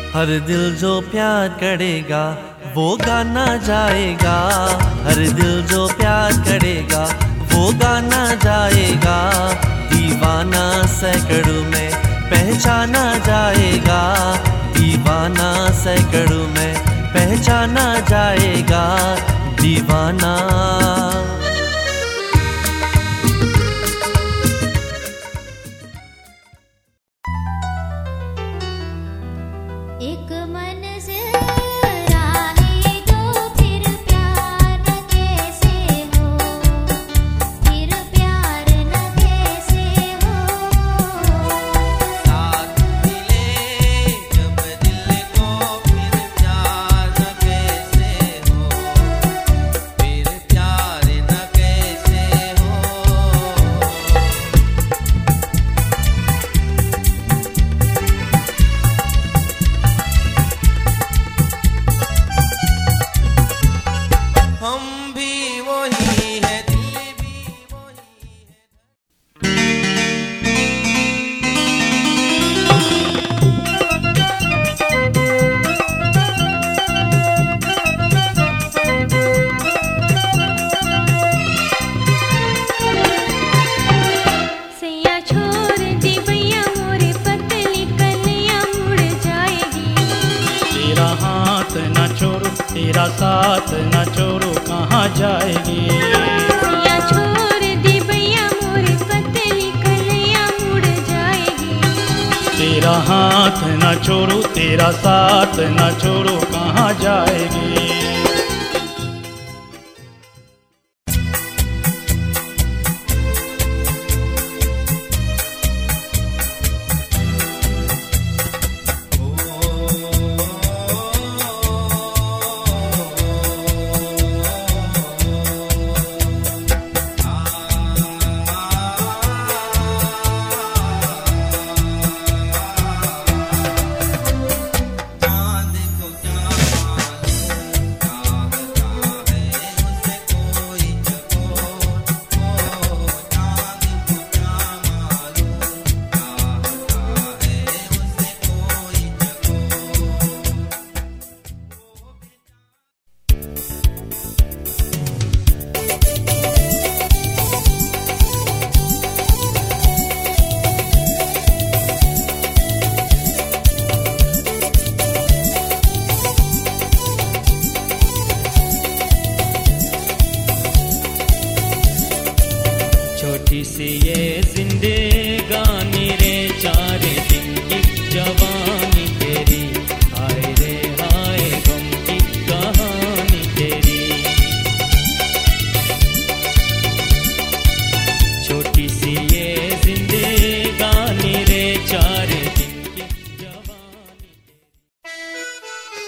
हर दिल जो प्यार करेगा वो गाना जाएगा। हर दिल जो प्यार करेगा वो गाना जाएगा। दीवाना सैकड़ों में पहचाना जाएगा। दीवाना सैकड़ों में पहचाना जाएगा। दीवाना एक मन से राहे दो फिर प्यार न कैसे हो, फिर प्यार न कैसे हो। साथ मिले जब दिल को फिर प्यार न कैसे हो, फिर प्यार न कैसे हो। हम भी वही है, दिल भी वही है। सैया छोड़ दे भैया मोरे पतली कन्हैया मुड़ जाएगी। तेरा हाथ न छोड़ो, तेरा साथ न छोड़ो, कहाँ जाएगी। सैया छोड़ दे भैया मोरे पतली कन्हैया मुड़ जाएगी। तेरा हाथ न छोड़ो, तेरा साथ न छोड़ो, कहाँ जाएगी। चांद को क्या मालूम चाहता है उसे कोई चकोर। ओ चांद को क्या मालूम चाहता है उसे कोई चकोर। छोटी सी ये जिंदगानी रे, 4 दिन की जवानी तेरी, हाय रे हाय गम की कहानी तेरी। छोटी सी ये जिंदगानी रे, 4 दिन की जवानी तेरी।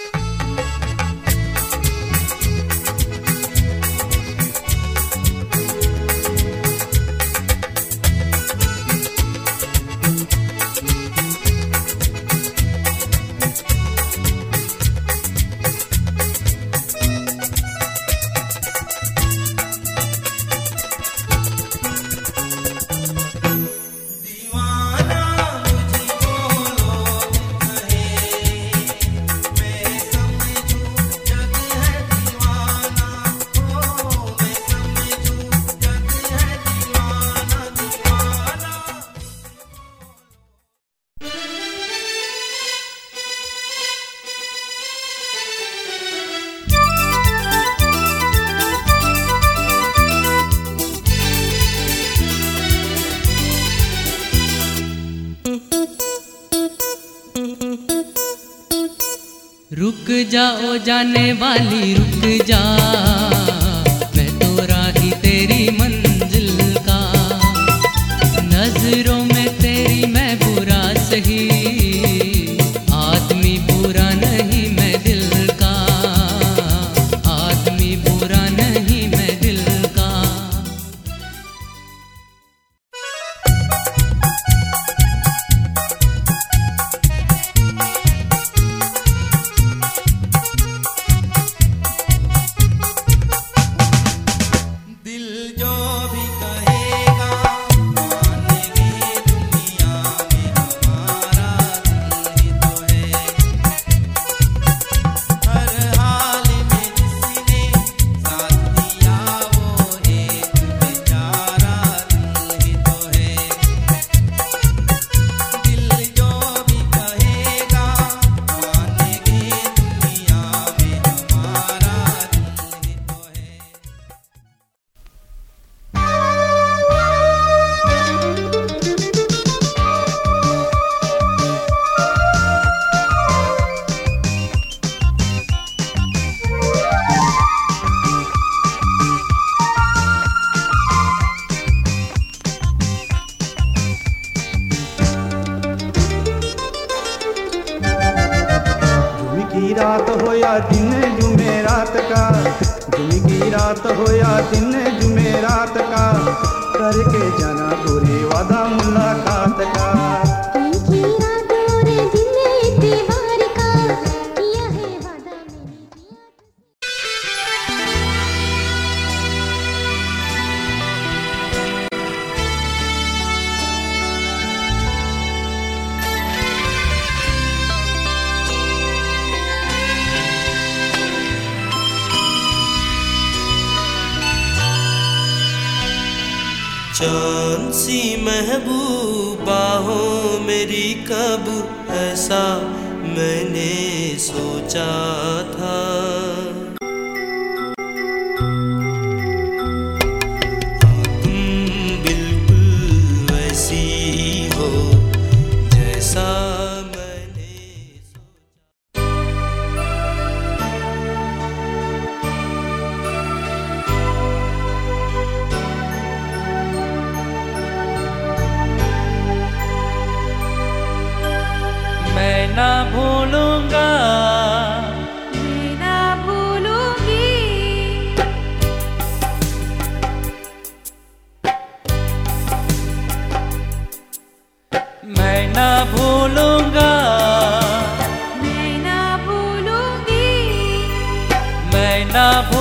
दीवाना मुझको लोग कहे, मैं समझूं जग है दीवाना। ओ मैं समझूं जग है दीवाना, दीवाना। रुक जाओ जाने वाली रुक जा, मैं तो राही तेरी मंजिल का। नजरों में तेरी मैं बुरा सही, आदमी बुरा नहीं मैं दिल का। आदमी बुरा नहीं मैं दिल का। की रात हो या दिन जुमेरात का, जुमे की रात हो या दिन जुमेरात का, करके जाना गोरी वादा मुलाकात का। की रात और दिन इतवार का, किया है वादा मैंने किया। चांद सी महबूबा हो मेरी, कब ऐसा मैंने सोचा था। तुम बिल्कुल वैसी हो जैसा मैंने सोचा। मैं ना भूलूंगा, मैं ना भूलूंगी, मैं ना भूलूंगा, मैं ना भूलूंगी, मैं ना भूलूंगा।